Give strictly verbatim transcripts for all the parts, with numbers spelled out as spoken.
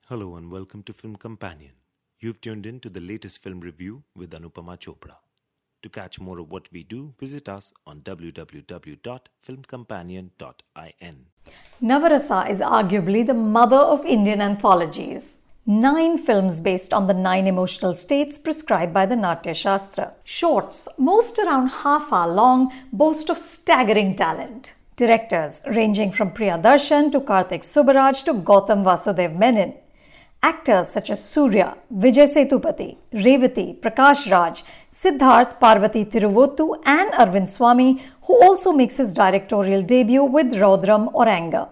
Hello and welcome to Film Companion. You've tuned in to the latest film review with Anupama Chopra. To catch more of what we do, visit us on w w w dot film companion dot in. Navarasa is arguably the mother of Indian anthologies. Nine films based on the nine emotional states prescribed by the Natya Shastra. Shorts, most around half hour long, boast of staggering talent. Directors ranging from Priyadarshan to Karthik Subbaraj to Gautam Vasudev Menon. Actors such as Surya, Vijay Sethupathi, Revati, Prakash Raj, Siddharth Parvati Thiruvottu and Arvind Swamy, who also makes his directorial debut with Raudram Auranga.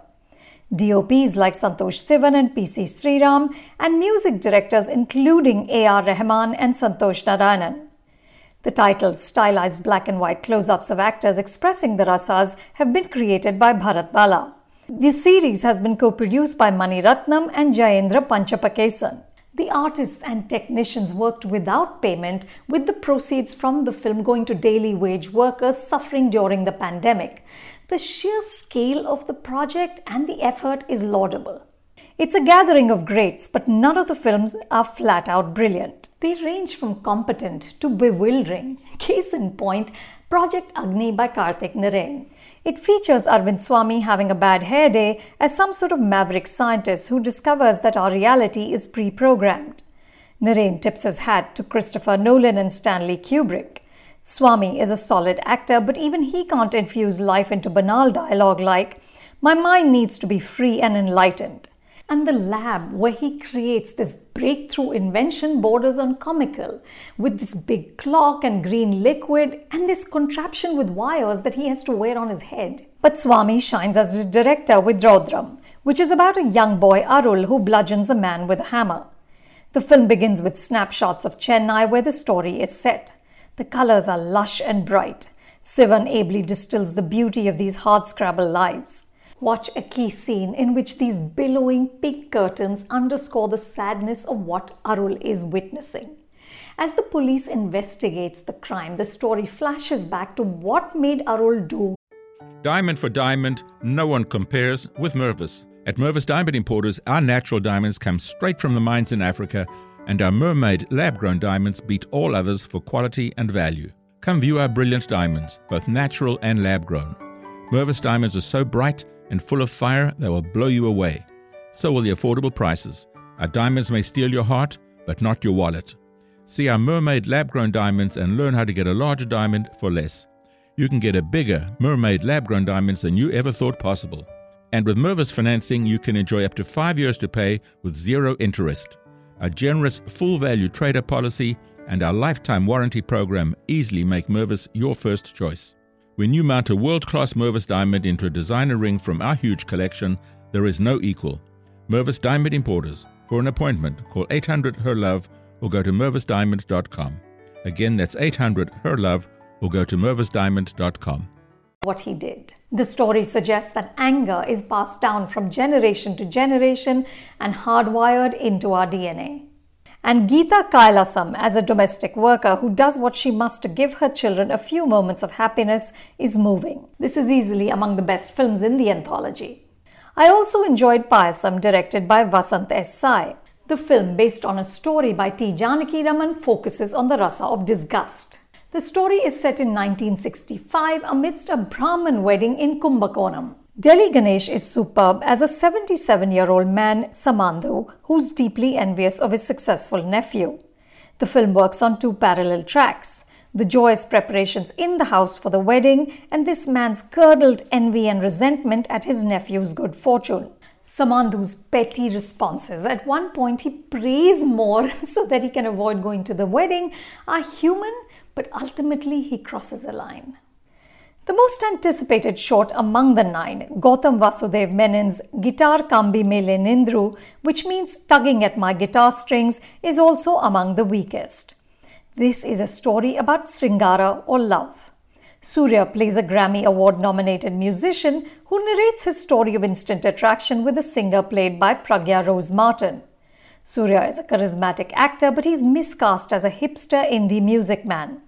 D O Ps like Santosh Sivan and P C Sriram, and music directors including A R Rahman and Santosh Narayanan. The titles, stylized black and white close-ups of actors expressing the rasas, have been created by Bharat Bala. The series has been co-produced by Mani Ratnam and Jayendra Panchapakesan. The artists and technicians worked without payment, with the proceeds from the film going to daily wage workers suffering during the pandemic. The sheer scale of the project and the effort is laudable. It's a gathering of greats, but none of the films are flat out brilliant. They range from competent to bewildering. Case in point, Project Agni by Karthik Narain. It features Arvind Swamy having a bad hair day as some sort of maverick scientist who discovers that our reality is pre-programmed. Narain tips his hat to Christopher Nolan and Stanley Kubrick. Swamy is a solid actor, but even he can't infuse life into banal dialogue like, "My mind needs to be free and enlightened." And the lab where he creates this breakthrough invention borders on comical, with this big clock and green liquid and this contraption with wires that he has to wear on his head. But Swamy shines as a director with Raudram, which is about a young boy Arul who bludgeons a man with a hammer. The film begins with snapshots of Chennai where the story is set. The colors are lush and bright. Sivan ably distills the beauty of these hardscrabble lives. Watch a key scene in which these billowing pink curtains underscore the sadness of what Arul is witnessing. As the police investigates the crime, the story flashes back to what made Arul do. Diamond for diamond, no one compares with Mervis. At Mervis Diamond Importers, our natural diamonds come straight from the mines in Africa, and our mermaid lab-grown diamonds beat all others for quality and value. Come view our brilliant diamonds, both natural and lab-grown. Mervis diamonds are so bright and full of fire they will blow you away. So will the affordable prices. Our diamonds may steal your heart, but not your wallet. See our mermaid lab-grown diamonds and learn how to get a larger diamond for less. You can get a bigger mermaid lab-grown diamonds than you ever thought possible. And with Mervis financing, you can enjoy up to five years to pay with zero interest. Our generous full-value trader policy and our lifetime warranty program easily make Mervis your first choice. When you mount a world-class Mervis diamond into a designer ring from our huge collection, there is no equal. Mervis Diamond Importers. For an appointment, call eight hundred H E R LOVE or go to mervis diamond dot com. Again, that's eight hundred H E R LOVE or go to mervis diamond dot com. What he did. The story suggests that anger is passed down from generation to generation and hardwired into our D N A. And Geeta Kailasam, as a domestic worker who does what she must to give her children a few moments of happiness, is moving. This is easily among the best films in the anthology. I also enjoyed Payasam, directed by Vasant S. Sai. The film, based on a story by T. Janaki Raman, focuses on the rasa of disgust. The story is set in nineteen sixty-five amidst a Brahmin wedding in Kumbakonam. Delhi Ganesh is superb as a seventy-seven-year-old man, Samandhu, who's deeply envious of his successful nephew. The film works on two parallel tracks: the joyous preparations in the house for the wedding and this man's curdled envy and resentment at his nephew's good fortune. Samandhu's petty responses, at one point he prays more so that he can avoid going to the wedding, are human, but ultimately he crosses a line. The most anticipated short among the nine, Gautam Vasudev Menon's Guitar Kambi Mele Nindru, which means tugging at my guitar strings, is also among the weakest. This is a story about Sringara or love. Surya plays a Grammy Award-nominated musician who narrates his story of instant attraction with a singer played by Pragya Rose Martin. Surya is a charismatic actor, but he's miscast as a hipster indie music man.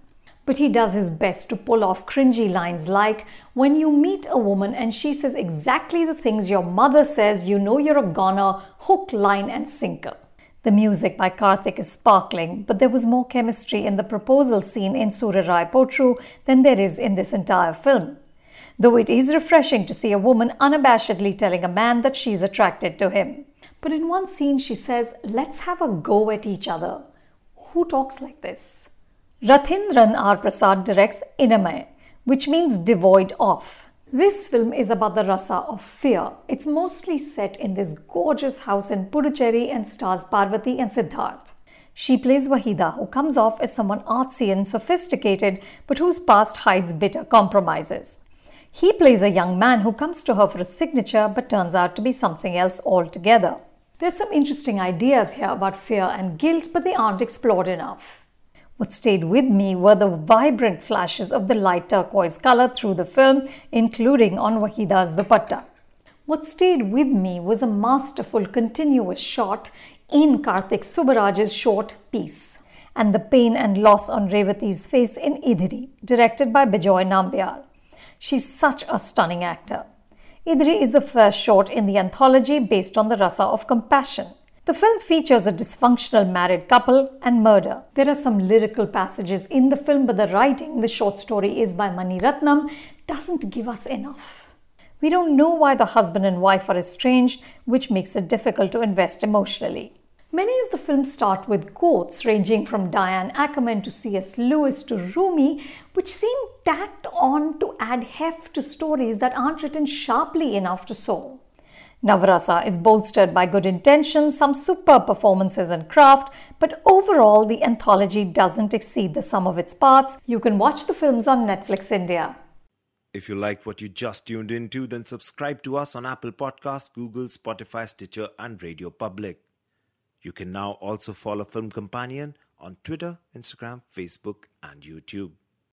But he does his best to pull off cringy lines like, when you meet a woman and she says exactly the things your mother says, you know you're a goner, hook, line and sinker. The music by Karthik is sparkling, but there was more chemistry in the proposal scene in Surarai Potru than there is in this entire film. Though it is refreshing to see a woman unabashedly telling a man that she's attracted to him. But in one scene she says, let's have a go at each other. Who talks like this? Rathindran R. Prasad directs Inamay, which means devoid of. This film is about the rasa of fear. It's mostly set in this gorgeous house in Puducherry and stars Parvati and Siddharth. She plays Wahida, who comes off as someone artsy and sophisticated, but whose past hides bitter compromises. He plays a young man who comes to her for a signature but turns out to be something else altogether. There's some interesting ideas here about fear and guilt, but they aren't explored enough. What stayed with me were the vibrant flashes of the light turquoise color through the film, including on Wahida's dupatta. What stayed with me was a masterful continuous shot in Karthik Subbaraj's short piece, and the pain and loss on Revati's face in Idhiri, directed by Bijoy Nambiar. She's such a stunning actor. Idhiri is the first short in the anthology based on the rasa of compassion. The film features a dysfunctional married couple and murder. There are some lyrical passages in the film, but the writing, the short story is by Mani Ratnam, doesn't give us enough. We don't know why the husband and wife are estranged, which makes it difficult to invest emotionally. Many of the films start with quotes ranging from Diane Ackerman to C S Lewis to Rumi, which seem tacked on to add heft to stories that aren't written sharply enough to soul. Navrasa is bolstered by good intentions, some superb performances and craft, but overall the anthology doesn't exceed the sum of its parts. You can watch the films on Netflix India. If you liked what you just tuned into, then subscribe to us on Apple Podcasts, Google, Spotify, Stitcher and Radio Public. You can now also follow Film Companion on Twitter, Instagram, Facebook and YouTube.